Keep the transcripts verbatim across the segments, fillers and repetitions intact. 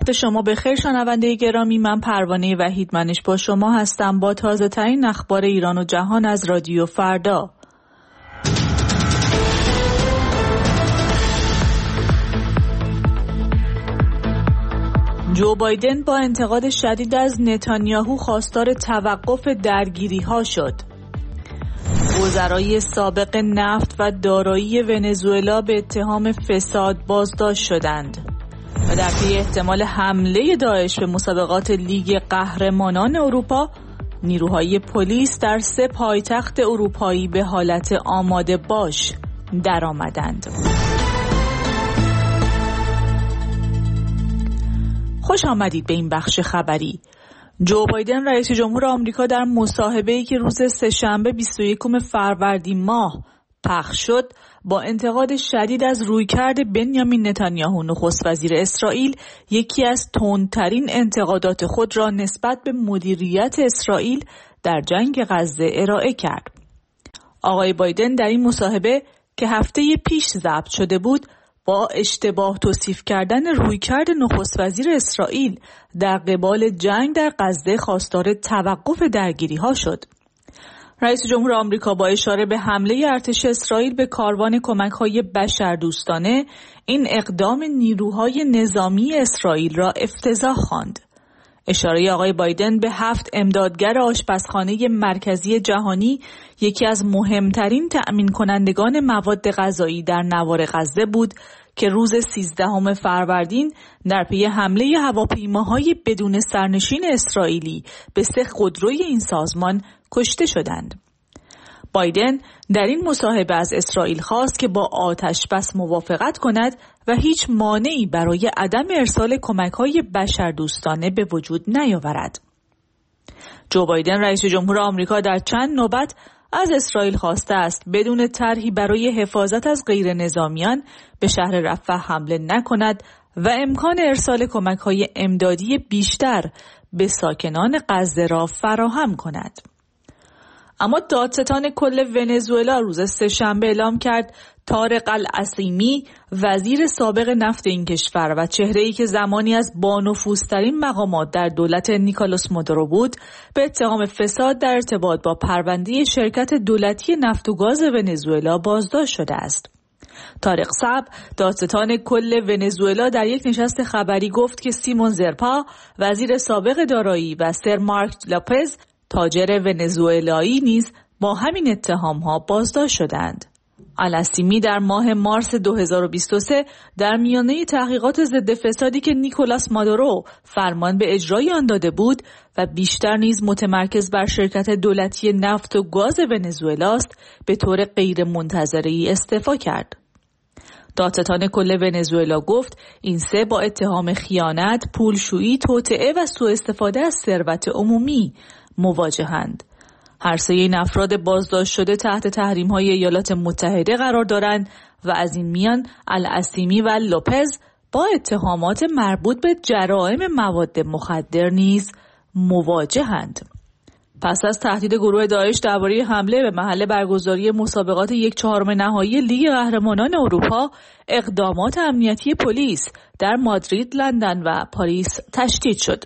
وقت شما بخیر شنونده گرامی. من پروانه وحیدمنش با شما هستم با تازه ترین اخبار ایران و جهان از رادیو فردا. جو بایدن با انتقاد شدید از نتانیاهو خواستار توقف درگیری‌ها شد. وزرای سابق نفت و دارایی ونزوئلا به اتهام فساد بازداشت شدند و در پی احتمال حمله داعش به مسابقات لیگ قهرمانان اروپا، نیروهای پلیس در سه پایتخت اروپایی به حالت آماده باش درآمدند. خوش آمدید به این بخش خبری. جو بایدن رئیس جمهور آمریکا در مصاحبه‌ای که روز سه‌شنبه بیست و یکم فروردین ماه پخش شد با انتقاد شدید از رویکرد بنیامین نتانیاهو نخست وزیر اسرائیل یکی از تندترین انتقادات خود را نسبت به مدیریت اسرائیل در جنگ غزه ارائه کرد. آقای بایدن در این مصاحبه که هفته پیش ضبط شده بود با اشتباه توصیف کردن رویکرد نخست وزیر اسرائیل در قبال جنگ در غزه خواستار توقف درگیری‌ها شد. رئیس جمهور آمریکا با اشاره به حمله ارتش اسرائیل به کاروان کمک‌های بشردوستانه این اقدام نیروهای نظامی اسرائیل را افتضاح خواند. اشاره آقای بایدن به هفت امدادگر آشپزخانه مرکزی جهانی، یکی از مهمترین تأمین کنندگان مواد غذایی در نوار غزه بود که روز سیزدهم فروردین در پی حمله هواپیماهای بدون سرنشین اسرائیلی به سه خودروی این سازمان کشته شدند. بایدن در این مصاحبه از اسرائیل خواست که با آتش بس موافقت کند و هیچ مانعی برای عدم ارسال کمک‌های بشردوستانه به وجود نیاورد. جو بایدن رئیس جمهور آمریکا در چند نوبت از اسرائیل خواسته است بدون طرحی برای حفاظت از غیر نظامیان به شهر رفح حمله نکند و امکان ارسال کمک‌های امدادی بیشتر به ساکنان غزه را فراهم کند. اما دادستان کل ونزوئلا روز سه‌شنبه اعلام کرد طارق العصیمی، وزیر سابق نفت این کشور و چهره‌ای که زمانی از بانفوذترین مقامات در دولت نیکولاس مادورو بود، به اتهام فساد در ارتباط با پرونده شرکت دولتی نفت و گاز ونزوئلا بازداشت شده است. طارق صعب، دادستان کل ونزوئلا، در یک نشست خبری گفت که سیمون زرپا، وزیر سابق دارایی، و سر مارک لاپز، تاجر ونزوئلایی، نیز با همین اتهام‌ها بازداشت شدند. العصیمی در ماه مارس دو هزار و بیست و سه در میانه تحقیقات ضد فسادی که نیکولاس مادورو فرمان به اجرای آن داده بود و بیشتر نیز متمرکز بر شرکت دولتی نفت و گاز ونزوئلا است، به طور غیر منتظره‌ای استعفا کرد. دادستان کل ونزوئلا گفت این سه با اتهام خیانت، پولشویی، توطئه و سوء استفاده از ثروت عمومی مواجهند. هر سه این افراد بازداشت شده تحت تحریم‌های ایالات متحده قرار دارند و از این میان العصیمی و لوپز با اتهامات مربوط به جرائم مواد مخدر نیز مواجهند. پس از تهدید گروه داعش درباره حمله به محل برگزاری مسابقات یک چهارم نهایی لیگ قهرمانان اروپا، اقدامات امنیتی پلیس در مادرید، لندن و پاریس تشدید شد.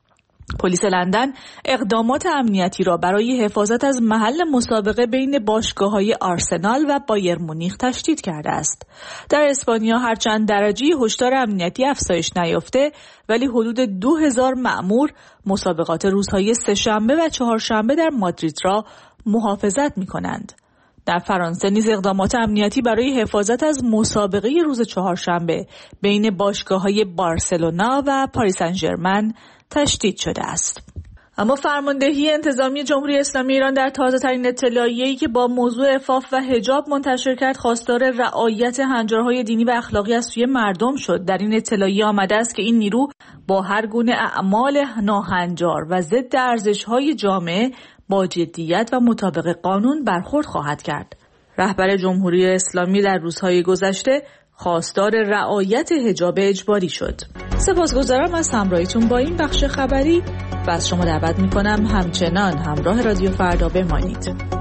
پلیس لندن اقدامات امنیتی را برای حفاظت از محل مسابقه بین باشگاه‌های آرسنال و بایر مونیخ تشدید کرده است. در اسپانیا هرچند درجه هشدار امنیتی افزایش نیافته، ولی حدود دو هزار مأمور مسابقات روزهای سه‌شنبه و چهارشنبه در مادرید را محافظت می‌کنند. در فرانسه نیز اقدامات امنیتی برای حفاظت از مسابقه روز چهارشنبه بین باشگاه‌های بارسلونا و پاریس سن ژرمن تشدید شده است. اما فرماندهی انتظامی جمهوری اسلامی ایران در تازه‌ترین اطلاعیه‌ای که با موضوع عفاف و حجاب منتشر کرد خواستار رعایت هنجارهای دینی و اخلاقی از سوی مردم شد. در این اطلاعیه آمده است که این نیرو با هر گونه اعمال ناهنجار و ضد ارزش‌های جامعه با جدیت و مطابق قانون برخورد خواهد کرد. رهبر جمهوری اسلامی در روزهای گذشته خواستار رعایت حجاب اجباری شد. سپاسگزارم از همراهیتون با این بخش خبری و از شما دعوت می‌کنم همچنان همراه رادیو فردا بمانید.